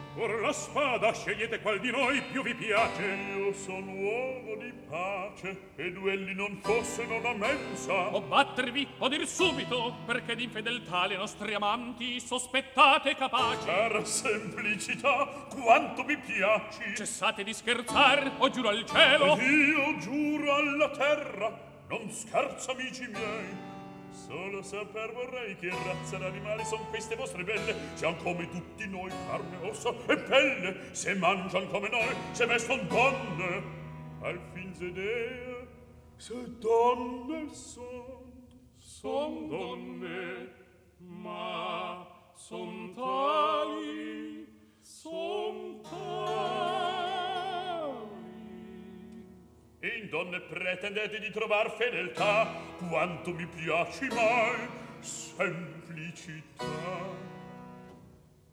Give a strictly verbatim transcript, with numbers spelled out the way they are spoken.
Or la spada scegliete qual di noi più vi piace. Io son uomo di pace, e duelli non fosse non a mensa. O battervi o dir subito, perché d'infedeltà le nostre amanti sospettate capaci. Per semplicità quanto mi piaci. Cessate di scherzar, o giuro al cielo. Ed io giuro alla terra, non scherzo amici miei. Solo saper vorrei che razza d'animali son queste vostre belle, sian come tutti noi, carne, ossa e pelle, se mangian come noi, se veston donne, al fin zedea, se donne son, son donne, ma son tali, son tali. In donne pretendete di trovar fedeltà, quanto mi piaci mai, semplicità.